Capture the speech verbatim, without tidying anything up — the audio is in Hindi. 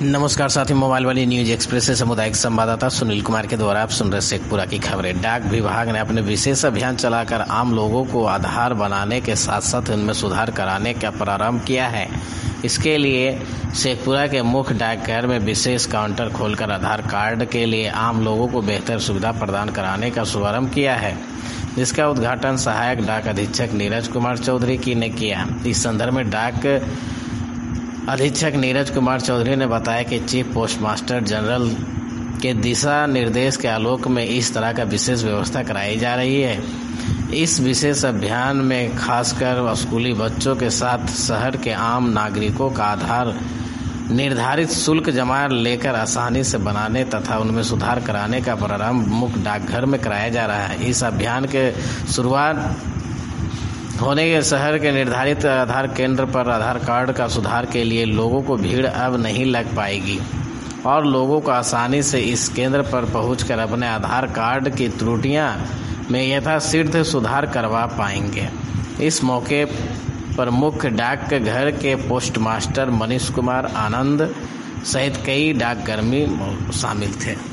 नमस्कार साथी, मोबाइल वाली न्यूज एक्सप्रेस से सामुदायिक संवाददाता सुनील कुमार के द्वारा आप सुन रहे शेखपुरा की खबरें। डाक विभाग ने अपने विशेष अभियान चलाकर आम लोगों को आधार बनाने के साथ साथ उनमें सुधार कराने का प्रारंभ किया है। इसके लिए शेखपुरा के मुख्य डाकघर में विशेष काउंटर खोलकर आधार कार्ड के लिए आम लोगों को बेहतर सुविधा प्रदान कराने का शुभारंभ किया है, जिसका उद्घाटन सहायक डाक अधीक्षक नीरज कुमार चौधरी की ने किया। इस संदर्भ में डाक अधीक्षक नीरज कुमार चौधरी ने बताया कि चीफ पोस्टमास्टर जनरल के दिशा निर्देश के आलोक में इस तरह का विशेष व्यवस्था कराई जा रही है। इस विशेष अभियान में खासकर स्कूली बच्चों के साथ शहर के आम नागरिकों का आधार निर्धारित शुल्क जमा लेकर आसानी से बनाने तथा उनमें सुधार कराने का प्रारंभ मुख्य डाकघर में कराया जा रहा है। इस अभियान के शुरुआत होने के शहर के निर्धारित आधार केंद्र पर आधार कार्ड का सुधार के लिए लोगों को भीड़ अब नहीं लग पाएगी और लोगों को आसानी से इस केंद्र पर पहुंचकर अपने आधार कार्ड की त्रुटियां में यथाशीघ्र सुधार करवा पाएंगे। इस मौके पर मुख्य डाक घर के पोस्टमास्टर मनीष कुमार आनंद सहित कई डाककर्मी शामिल थे।